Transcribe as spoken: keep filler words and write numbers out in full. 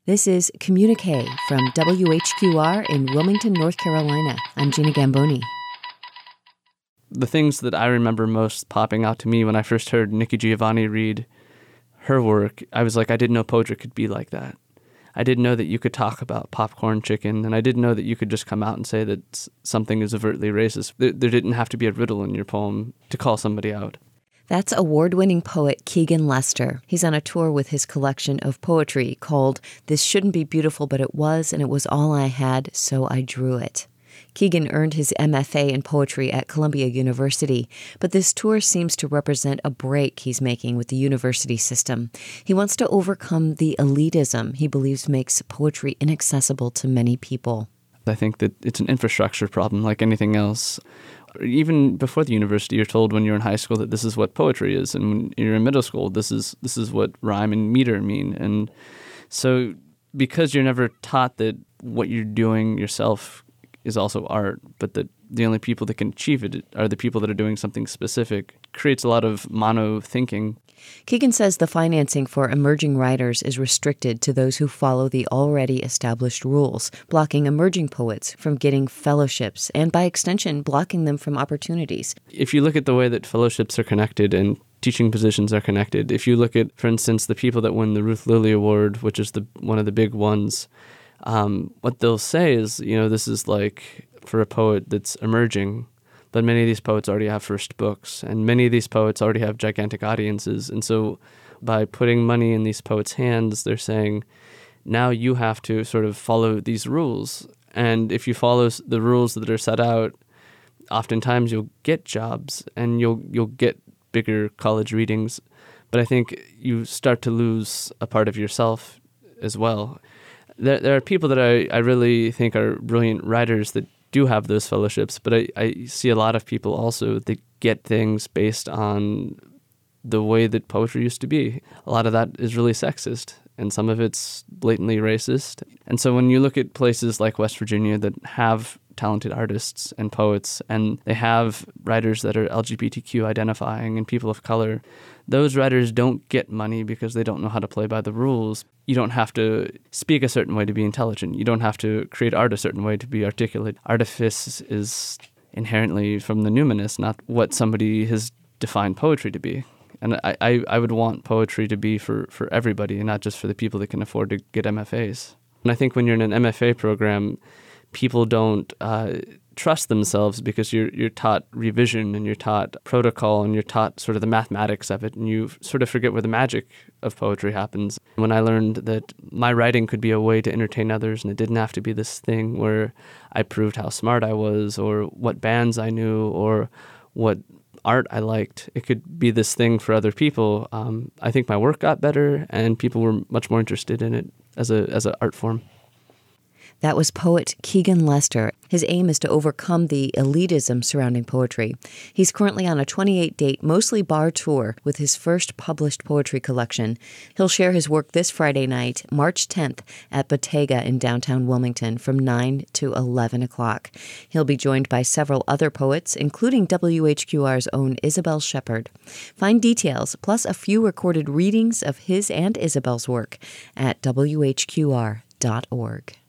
This is Communique from W H Q R in Wilmington, North Carolina. I'm Gina Gamboni. The things that I remember most popping out to me when I first heard Nikki Giovanni read her work, I was like, I didn't know poetry could be like that. I didn't know that you could talk about popcorn chicken, and I didn't know that you could just come out and say that something is overtly racist. There, there didn't have to be a riddle in your poem to call somebody out. That's award-winning poet Keegan Lester. He's on a tour with his collection of poetry called This Shouldn't Be Beautiful, But It Was, and It Was All I Had, So I Drew It. Keegan earned his M F A in poetry at Columbia University, but this tour seems to represent a break he's making with the university system. He wants to overcome the elitism he believes makes poetry inaccessible to many people. I think that it's an infrastructure problem like anything else. Even before the university, you're told when you're in high school that this is what poetry is, and when you're in middle school, this is this is what rhyme and meter mean. And so because you're never taught that what you're doing yourself is also art, but that the only people that can achieve it are the people that are doing something specific, creates a lot of mono thinking. Keegan says the financing for emerging writers is restricted to those who follow the already established rules, blocking emerging poets from getting fellowships and, by extension, blocking them from opportunities. If you look at the way that fellowships are connected and teaching positions are connected, if you look at, for instance, the people that win the Ruth Lilly Award, which is the one of the big ones, um, what they'll say is, you know, this is like for a poet that's emerging, but many of these poets already have first books, and many of these poets already have gigantic audiences. And so by putting money in these poets' hands, they're saying, now you have to sort of follow these rules. And if you follow the rules that are set out, oftentimes you'll get jobs and you'll you'll get bigger college readings. But I think you start to lose a part of yourself as well. There, there are people that I, I really think are brilliant writers that do have those fellowships, but I, I see a lot of people also that get things based on the way that poetry used to be. A lot of that is really sexist, and some of it's blatantly racist. And so when you look at places like West Virginia that have talented artists and poets, and they have writers that are L G B T Q identifying and people of color, those writers don't get money because they don't know how to play by the rules. You don't have to speak a certain way to be intelligent. You don't have to create art a certain way to be articulate. Artifice is inherently from the numinous, not what somebody has defined poetry to be. And I, I, I would want poetry to be for, for everybody and not just for the people that can afford to get M F As. And I think when you're in an M F A program, people don't uh, trust themselves because you're you're taught revision and you're taught protocol and you're taught sort of the mathematics of it, and you sort of forget where the magic of poetry happens. When I learned that my writing could be a way to entertain others and it didn't have to be this thing where I proved how smart I was or what bands I knew or what art I liked, it could be this thing for other people. Um, I think my work got better and people were much more interested in it as a as an art form. That was poet Keegan Lester. His aim is to overcome the elitism surrounding poetry. He's currently on a twenty-eight date, mostly bar tour with his first published poetry collection. He'll share his work this Friday night, March tenth, at Bottega in downtown Wilmington from nine to eleven o'clock. He'll be joined by several other poets, including W H Q R's own Isabel Shepard. Find details, plus a few recorded readings of his and Isabel's work at W H Q R dot org.